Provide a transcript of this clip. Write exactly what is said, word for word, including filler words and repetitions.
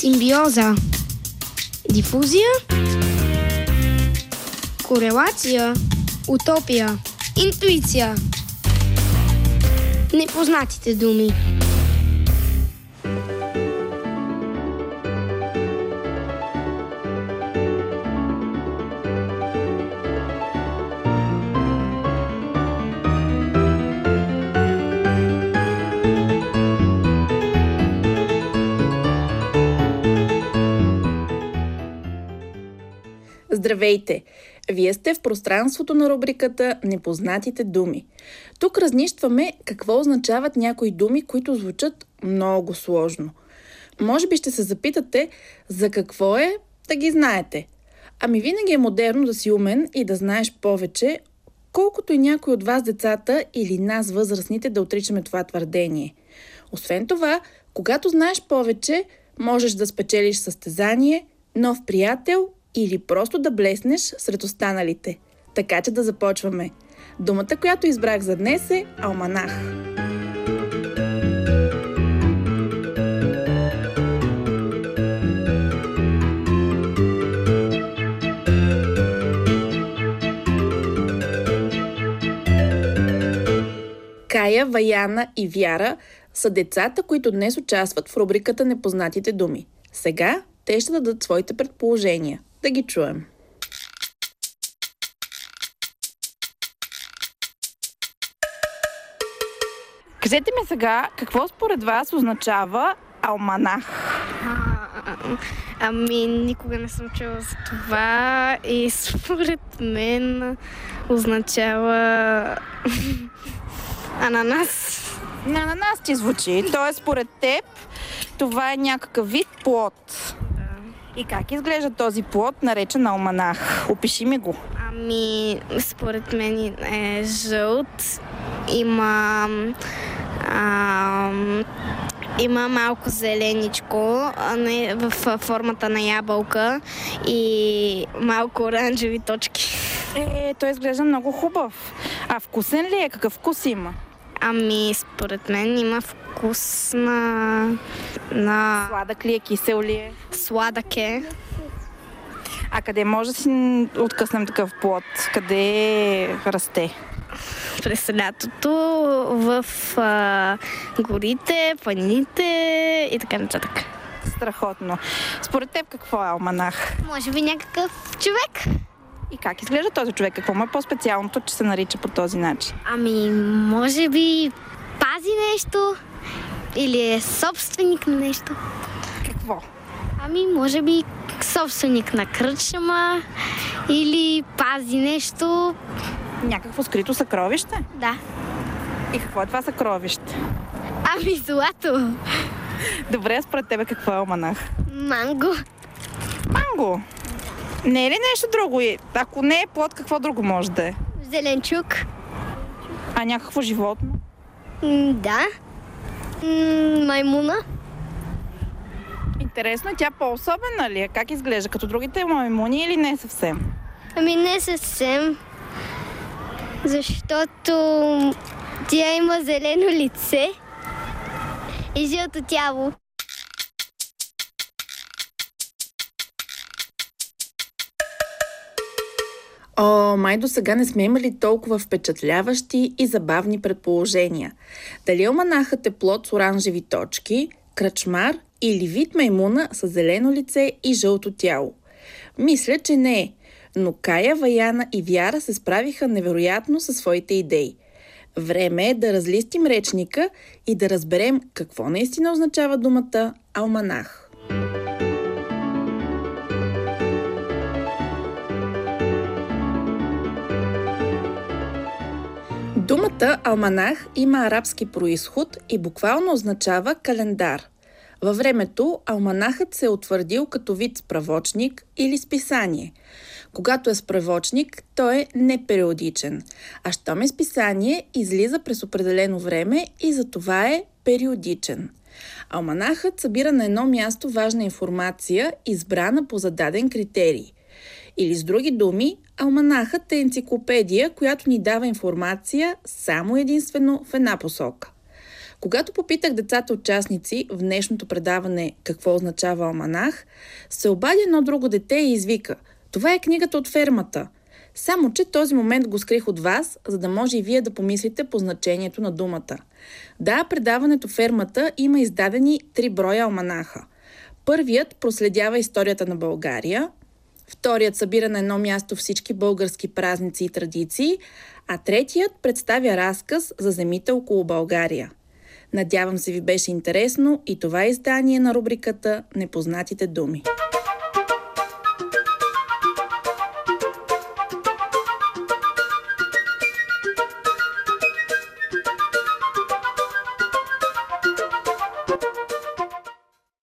Симбиоза. Дифузия. Корелация. Утопия. Интуиция. Непознатите думи. Здравейте! Вие сте в пространството на рубриката Непознатите думи. Тук разнищваме какво означават някои думи, които звучат много сложно. Може би ще се запитате за какво е да ги знаете. Ами винаги е модерно да си умен и да знаеш повече, колкото и някой от вас децата или нас възрастните да отричаме това твърдение. Освен това, когато знаеш повече, можеш да спечелиш състезание, нов приятел или просто да блеснеш сред останалите. Така че да започваме. Думата, която избрах за днес е алманах. Кая, Ваяна и Вяра са децата, които днес участват в рубриката Непознатите думи. Сега те ще дадат своите предположения. Да ги чуем. Кажете ми сега, какво според вас означава алманах? А, ами, никога не съм чула за това и според мен означава ананас. На ананас ти звучи, т.е. според теб това е някакъв вид плод. И как изглежда този плод, наречен алманах? Опиши ми го. Ами, според мен е жълт. Има а, има малко зеленичко не, в формата на ябълка и малко оранжеви точки. Е, той изглежда много хубав. А вкусен ли е? Какъв вкус има? Ами, според мен има вкус на... на... Сладък ли е? Кисел ли е? Сладък е. А къде може да си откъснем такъв плод? Къде расте? През лятото, в а, горите, планините и така нататък. Страхотно. Според теб какво е алманах? Може би някакъв човек. И как изглежда този човек? Какво му е по-специалното, че се нарича по този начин? Ами, може би пази нещо или е собственик на нещо. Какво? Ами, може би собственик на кръчма или пази нещо. Някакво скрито съкровище? Да. И какво е това съкровище? Ами, злато. Добре, според тебе какво е алманах? Манго. Манго? Не е ли нещо друго? Ако не е плод, какво друго може да е? Зеленчук. А някакво животно? М, да. М, маймуна. Интересно, тя по-особена ли е? Как изглежда? Като другите маймуни или не съвсем? Ами не съвсем. Защото тя има зелено лице и жълто тяло. О, май до сега не сме имали толкова впечатляващи и забавни предположения. Дали алманахът е плод с оранжеви точки, кръчмар или вид маймуна с зелено лице и жълто тяло? Мисля, че не е, но Кая, Ваяна и Вяра се справиха невероятно със своите идеи. Време е да разлистим речника и да разберем какво наистина означава думата алманах. Думата алманах има арабски произход и буквално означава календар. Във времето алманахът се е утвърдил като вид справочник или списание. Когато е справочник, той е непериодичен, а щом е списание, излиза през определено време и затова е периодичен. Алманахът събира на едно място важна информация, избрана по зададен критерий. Или с други думи, алманахът е енциклопедия, която ни дава информация само единствено в една посока. Когато попитах децата участници в днешното предаване какво означава алманах, се обади едно друго дете и извика: "Това е книгата от фермата." Само че този момент го скрих от вас, за да може и вие да помислите по значението на думата. Да, предаването "Фермата" има издадени три броя алманаха. Първият проследява историята на България, вторият събира на едно място всички български празници и традиции, а третият представя разказ за земите около България. Надявам се ви беше интересно и това издание на рубриката "Непознатите думи".